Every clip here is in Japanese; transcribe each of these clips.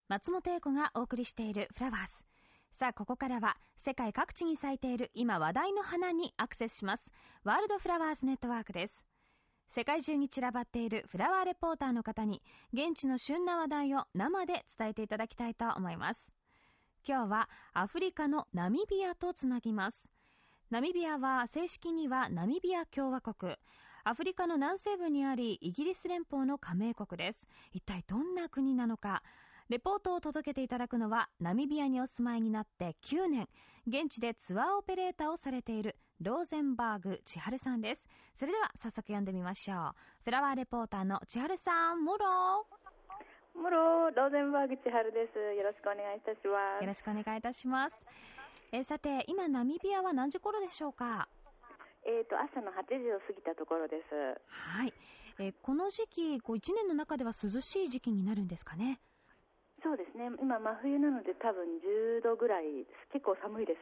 松本英子がお送りしているフラワーズ。さあ、ここからは世界各地に咲いている今話題の花にアクセスします。ワールドフラワーズネットワークです。世界中に散らばっているフラワーレポーターの方に現地の旬な話題を生で伝えていただきたいと思います。今日はアフリカのナミビアとつなぎます。ナミビアは正式にはナミビア共和国。アフリカの南西部にありイギリス連邦の加盟国です。一体どんな国なのか。レポートを届けていただくのはナミビアにお住まいになって9年、現地でツアーオペレーターをされているローゼンバーグ千春さんです。それでは早速読んでみましょう。フラワーレポーターの千春さん、モローローゼンバーグ千春です。よろしくお願いいたします。 よろしくお願いいたします。さて、今ナミビアは何時頃でしょうか？ 朝の8時を過ぎたところです。 はい。この時期、1年の中では涼しい時期になるんですかね？ そうですね。今真冬なので多分10度ぐらいです。結構寒いです。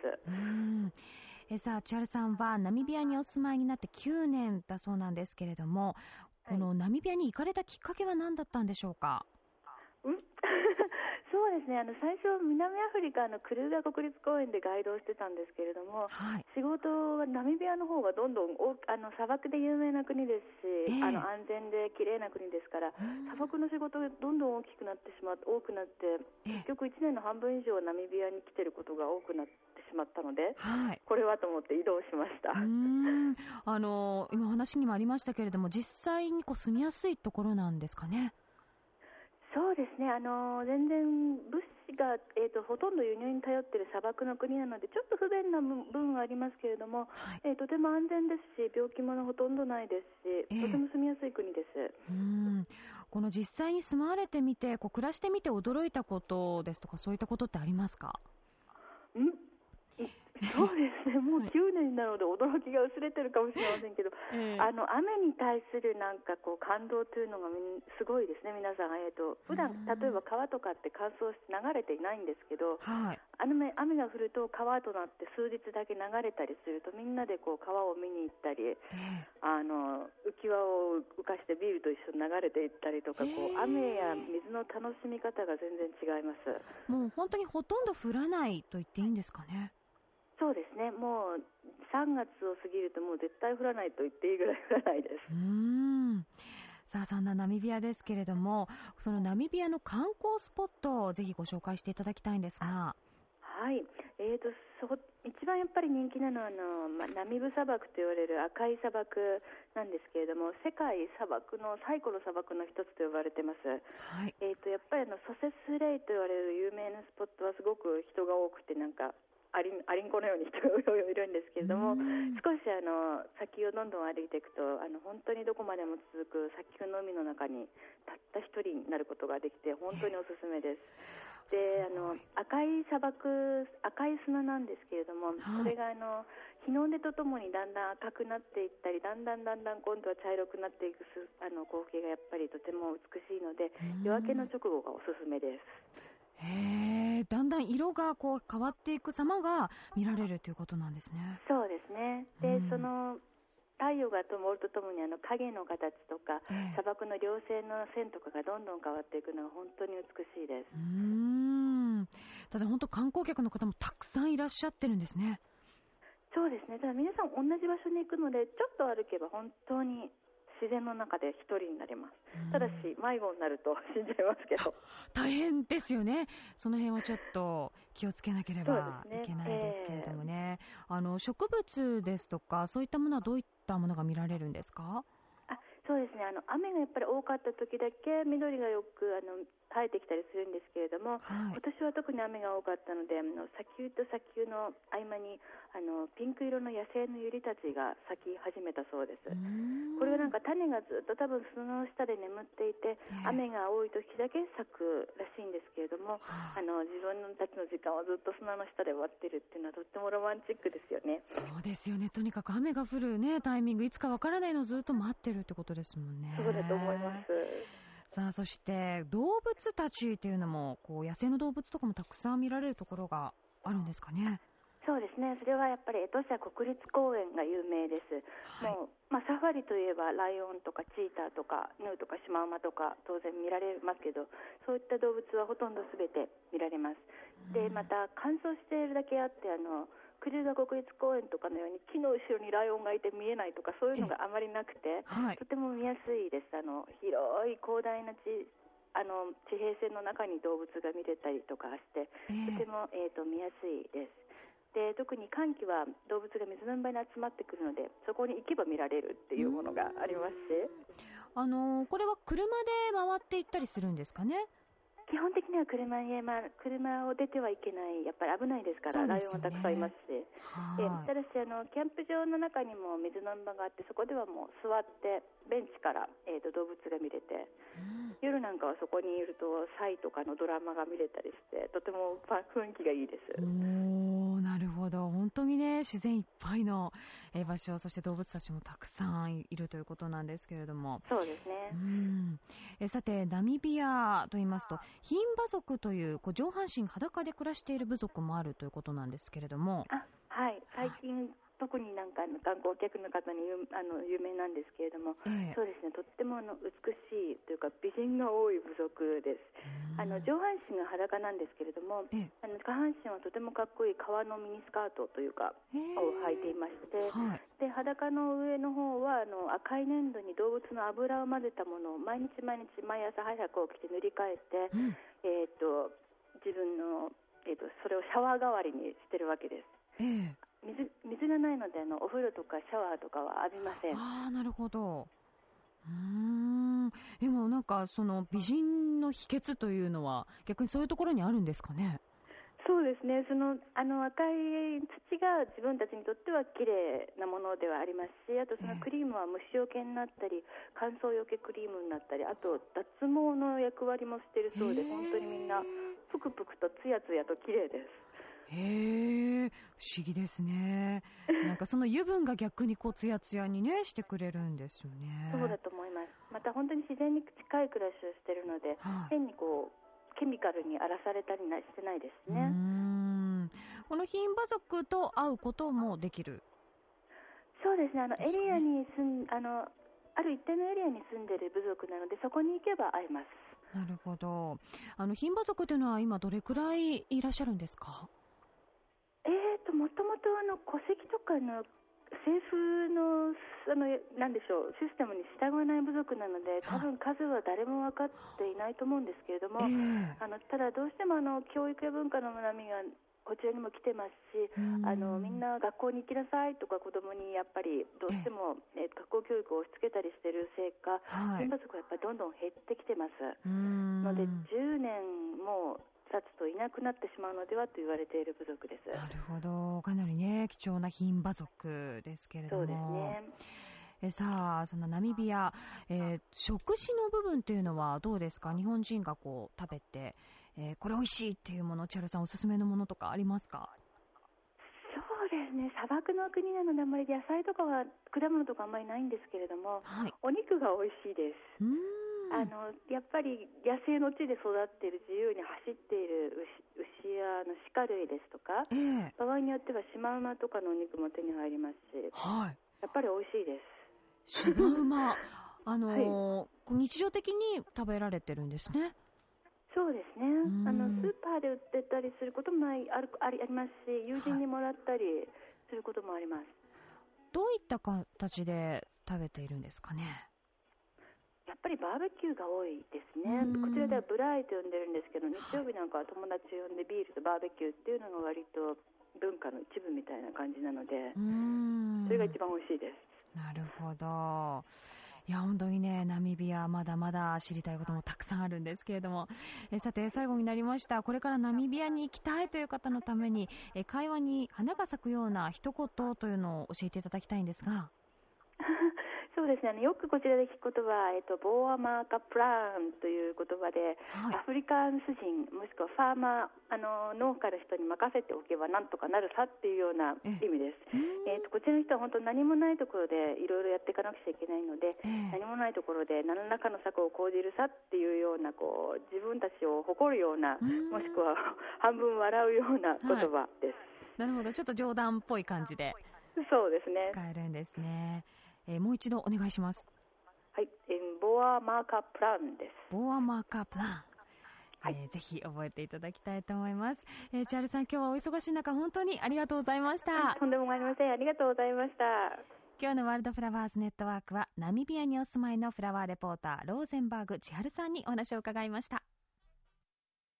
さあ、千春さんはナミビアにお住まいになって9年だそうなんですけれども、このナミビアに行かれたきっかけは何だったんでしょうか？ そうですね。最初南アフリカのクルーガー国立公園でガイドをしてたんですけれども、 はい、 仕事はナミビアの方がどんどん砂漠で有名な国ですし、安全で綺麗な国ですから、砂漠の仕事がどんどん大きくなって多くなって、結局1年の半分以上ナミビアに来てることが多くなってしまったので、 はい、 これはと思って移動しました。 今話にもありましたけれども、実際に住みやすいところなんですかね？ そうですね。全然物資が、ほとんど輸入に頼っている砂漠の国なのでちょっと不便な部分はありますけれども、はい、とても安全ですし、病気もほとんどないですし、とても住みやすい国です。 この実際に住まわれてみて暮らしてみて驚いたことですとか、そういったことってありますか？ そうですね。もう9年なので驚きが薄れてるかもしれませんけど、雨に対する感動というのがすごいですね。皆さん、普段例えば川とかって乾燥して流れていないんですけど、 はい、 雨が降ると川となって数日だけ流れたりすると、みんなで川を見に行ったり、浮き輪を浮かしてビールと一緒に流れていったりとか、雨や水の楽しみ方が全然違います。 もう本当にほとんど降らないと言っていいんですかね？ そうですね。もう3月を過ぎるともう絶対降らないと言っていいぐらい降らないです。 さあ、そんなナミビアですけれども、そのナミビアの観光スポットをぜひご紹介していただきたいんですが。 はい。一番やっぱり人気なのはナミブ砂漠と言われる赤い砂漠なんですけれども、世界最古の砂漠の一つと呼ばれてます。 はい。 やっぱりソセスレイと言われる有名なスポットはすごく人が多くて、アリンコのように人がいるんですけれども、少し先をどんどん歩いていくと本当にどこまでも続く砂丘の海の中にたった一人になることができて本当におすすめです。で、赤い砂なんですけれども、それが日の出とともにだんだん赤くなっていったり、だんだん今度は茶色くなっていく光景がやっぱりとても美しいので、夜明けの直後がおすすめです。 だんだん色が変わっていく様が見られるということなんですね。 そうですね。で、太陽が灯るとともに影の形とか、砂漠の稜線の線とかがどんどん変わっていくのが本当に美しいです。 ただ本当観光客の方もたくさんいらっしゃってるんですね。 そうですね。ただ皆さん同じ場所に行くので、ちょっと歩けば本当に自然の中で一人になれます。ただし迷子になると死んじゃいますけど。 大変ですよね。その辺はちょっと気をつけなければいけないですけれどもね。植物ですとかそういったものはどういったものが見られるんですか？ そうですね。雨がやっぱり多かった時だけ緑がよく生えてきたりするんですけれども、今年は特に雨が多かったので、砂丘と砂丘の合間にピンク色の野生のユリたちが咲き始めたそうです。これは種がずっと多分砂の下で眠っていて、雨が多い時だけ咲くらしいんですけれども、自分たちの時間をずっと砂の下で終わってるっていうのはとってもロマンチックですよね。 そうですよね。とにかく雨が降るねタイミングいつかわからないのをずっと待ってるってことですもんね。 そうだと思います。 さあ、そして動物たちというのも野生の動物とかもたくさん見られるところがあるんですかね？ そうですね、それはやっぱりエトシャ国立公園が有名です。 はい、 もう、サファリといえばライオンとかチーターとかヌーとかシマウマとか当然見られますけど、そういった動物はほとんど全て見られます。でまた乾燥しているだけあって、クルーガ国立公園とかのように木の後ろにライオンがいて見えないとか、そういうのがあまりなくて、 はい、 とても見やすいです。広い広大な地平線の中に動物が見れたりとかして、とても、見やすいです。で特に寒気は動物が水の場に集まってくるので、そこに行けば見られるっていうものがありますし、 これは車で回って行ったりするんですかね。 基本的には車を出てはいけない、やっぱり危ないですから、ライオンはたくさんいますし、ただしキャンプ場の中にも水飲み場があって、そこではもう座ってベンチから、動物が見れて、夜なんかはそこにいるとサイとかのドラマが見れたりして、とても雰囲気がいいです。 なるほど。本当にね、自然いっぱいの場所、そして動物たちもたくさんいるということなんですけれども。 そうですね。 さて、ナミビアと言いますと、ヒンバ族という上半身裸で暮らしている部族もあるということなんですけれども。 はい、最近、特になんか観光客の方に有名なんですけれども、そうですね、とっても美しいというか美人が多い部族です。上半身が裸なんですけれども、下半身はとてもかっこいい革のミニスカートというかを履いていまして、で裸の上の方は赤い粘土に動物の油を混ぜたものを毎日毎朝早く起きて塗り替えて、自分の、それをシャワー代わりにしてるわけです。水がないのでお風呂とかシャワーとかは浴びません。 なるほど。でもなんかその美人の秘訣というのは逆にそういうところにあるんですかね。 そうですね、赤い土が自分たちにとっては綺麗なものではありますし、あとそのクリームは虫除けになったり乾燥よけクリームになったり、あと脱毛の役割もしているそうで、本当にみんなぷくぷくとツヤツヤと綺麗です。 不思議ですね。なんかその油分が逆にツヤツヤにねしてくれるんですよね。 そうだと思います。また本当に自然に近い暮らしをしているので、変にケミカルに荒らされたりしてないですね。 このヒンバ族と会うこともできる。 そうですね、エリアにある一定のエリアに住んでいる部族なので、そこに行けば会えます。 なるほど。ヒンバ族というのは今どれくらいいらっしゃるんですか？ もともと戸籍とかの政府のなんでしょう、システムに従わない部族なので、多分数は誰も分かっていないと思うんですけれども、ただどうしても教育や文化の学びがこちらにも来てますし、みんな学校に行きなさいとか子供にやっぱりどうしても、学校教育を押し付けたりしているせいか、ヒンバ族はやっぱりどんどん減ってきてます。ので10年も経つといなくなってしまうのではと言われている部族です。 なるほど。かなりね貴重なヒンバ族ですけれども。 そうですね。 さあそのナミビア、食事の部分というのはどうですか？日本人が食べて、これ美味しいっていうもの、千春さんおすすめのものとかありますか？ そうですね、砂漠の国なのであまり野菜とかは果物とかあんまりないんですけれども、お肉が美味しいです。やっぱり野生の地で育っている自由に走っている牛や鹿類ですとか、場合によってはシマウマとかのお肉も手に入りますし、やっぱり美味しいです。 シマウマ日常的に食べられてるんですね。 そうですね、スーパーで売ってたりすることもありますし、友人にもらったりすることもあります。 どういった形で食べているんですかね？ やっぱりバーベキューが多いですね。こちらではブライと呼んでるんですけど、日曜日なんかは友達呼んでビールとバーベキューっていうのが割と文化の一部みたいな感じなので、それが一番美味しいです。 なるほど。いや本当にね、ナミビアまだまだ知りたいこともたくさんあるんですけれども、さて最後になりました。これからナミビアに行きたいという方のために、会話に花が咲くような一言というのを教えていただきたいんですが。 そうですね、よくこちらで聞く言葉、ボーアマーカプランという言葉で、アフリカンス人もしくはファーマー、農家の人に任せておけばなんとかなるさっていうような意味です。こちらの人は本当何もないところでいろいろやっていかなくちゃいけないので、何もないところで何らかの策を講じるさっていうような自分たちを誇るような、もしくは半分笑うような言葉です。 なるほど、ちょっと冗談っぽい感じでそうですね。 使えるんですね。もう一度お願いします。 はい、ボアマーカープランです。 ボアマーカープラン。 はい、 ぜひ覚えていただきたいと思います。チャールさん、今日はお忙しい中本当にありがとうございました。 とんでもありません。ありがとうございました。 今日のワールドフラワーズネットワークはナミビアにお住まいのフラワーレポーターローゼンバーグ千春さんにお話を伺いました。